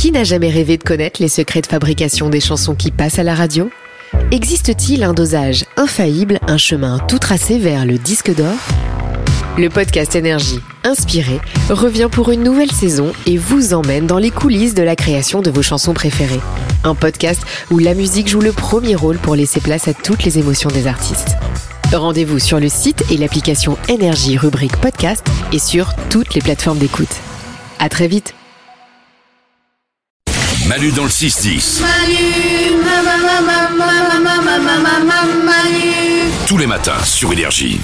Qui n'a jamais rêvé de connaître les secrets de fabrication des chansons qui passent à la radio ? Existe-t-il un dosage infaillible, un chemin tout tracé vers le disque d'or ? Le podcast Énergie, inspiré, revient pour une nouvelle saison et vous emmène dans les coulisses de la création de vos chansons préférées. Un podcast où la musique joue le premier rôle pour laisser place à toutes les émotions des artistes. Rendez-vous sur le site et l'application Énergie rubrique podcast et sur toutes les plateformes d'écoute. À très vite. Manu dans le 6-10. Tous les matins sur Énergie.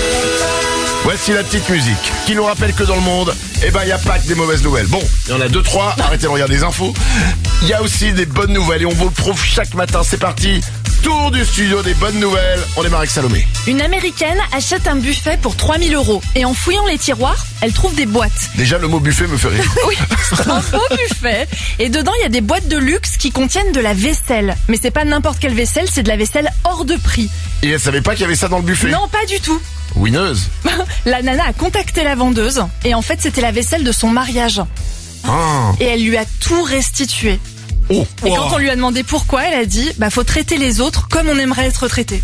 Voici la petite musique qui nous rappelle que dans le monde, il n'y a pas que des mauvaises nouvelles. Bon, il y en a 2-3, arrêtez de regarder les infos. Il y a aussi des bonnes nouvelles et on vous le prouve chaque matin. C'est parti, tour du studio des bonnes nouvelles. On démarre avec Salomé. Une Américaine achète un buffet pour 3 000 € et en fouillant les tiroirs, elle trouve des boîtes. Déjà, le mot buffet me fait rire. Oui, c'est un beau buffet. Et dedans, il y a des boîtes de luxe qui contiennent de la vaisselle. Mais c'est pas n'importe quelle vaisselle, c'est de la vaisselle hors de prix. Et elle savait pas qu'il y avait ça dans le buffet. Non, pas du tout. Winneuse. La nana a contacté la vendeuse et en fait, c'était la vaisselle de son mariage. Ah. Et elle lui a tout restitué. Oh. Et quand on lui a demandé pourquoi, elle a dit faut traiter les autres comme on aimerait être traité.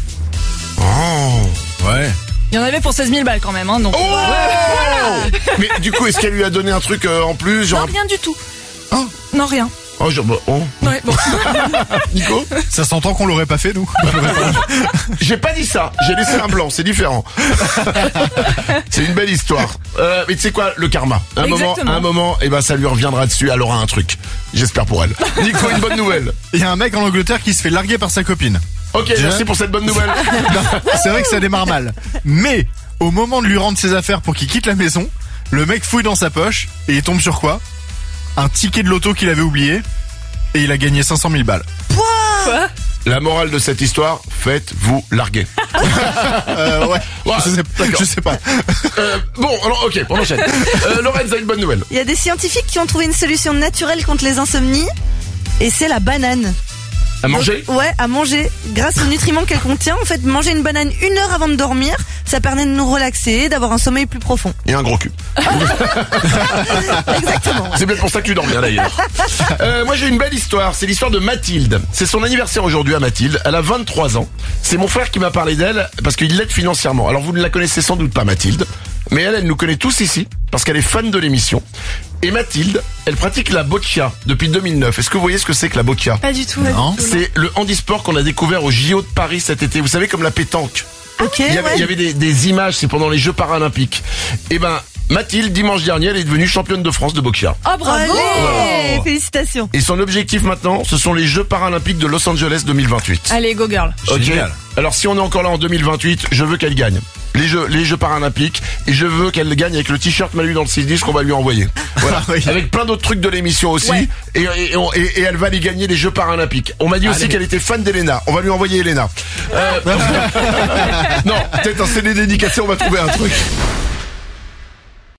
Oh. Ouais. Il y en avait pour 16 000 balles quand même, donc. Oh voilà. Mais du coup, est-ce qu'elle lui a donné un truc en plus, genre... Non, rien du tout. Ah. Non, rien. Oh, genre, oh. Ouais, bon. Nico ? Ça s'entend qu'on l'aurait pas fait, nous. J'ai pas dit ça, j'ai laissé un blanc, c'est différent. C'est une belle histoire. Mais tu sais quoi, le karma. Un moment, ça lui reviendra dessus, elle aura un truc. J'espère pour elle. Nico, une bonne nouvelle. Il y a un mec en Angleterre qui se fait larguer par sa copine. Ok, merci pour cette bonne nouvelle. C'est vrai que ça démarre mal. Mais, au moment de lui rendre ses affaires pour qu'il quitte la maison, le mec fouille dans sa poche et il tombe sur quoi ? Un ticket de loto qu'il avait oublié et il a gagné 500 000 balles. Quoi ? La morale de cette histoire, faites-vous larguer. Ouais. Je sais pas. Bon, alors ok, on enchaîne. Lorenz a une bonne nouvelle. Il y a des scientifiques qui ont trouvé une solution naturelle contre les insomnies et c'est la banane. À manger ? Ouais, à manger. Grâce aux nutriments qu'elle contient, en fait, manger une banane 1 heure avant de dormir, ça permet de nous relaxer, d'avoir un sommeil plus profond. Et un gros cul. Exactement. C'est bien pour ça que tu dors bien d'ailleurs. Moi j'ai une belle histoire, c'est l'histoire de Mathilde. C'est son anniversaire aujourd'hui à Mathilde, elle a 23 ans. C'est mon frère qui m'a parlé d'elle parce qu'il l'aide financièrement. Alors vous ne la connaissez sans doute pas Mathilde, mais elle nous connaît tous ici parce qu'elle est fan de l'émission. Et Mathilde, elle pratique la boccia depuis 2009. Est-ce que vous voyez ce que c'est que la boccia ? Pas du tout. Non. C'est le handisport qu'on a découvert au JO de Paris cet été. Vous savez, comme la pétanque. Ok, Il y avait des images, c'est pendant les Jeux Paralympiques. Et Mathilde, dimanche dernier, elle est devenue championne de France de boccia. Oh, bravo! Allez, félicitations. Et son objectif maintenant, ce sont les Jeux Paralympiques de Los Angeles 2028. Allez, go girl. Ok. Génial. Alors si on est encore là en 2028, je veux qu'elle gagne. Les Jeux Paralympiques, et je veux qu'elle gagne avec le t-shirt Manu dans le 6-10 qu'on va lui envoyer. Voilà. Oui. Avec plein d'autres trucs de l'émission aussi. Ouais. Et elle va aller gagner les Jeux Paralympiques. On m'a dit aussi qu'elle était fan d'Elena. On va lui envoyer Elena. Non, peut-être un CD dédicacé, on va trouver un truc.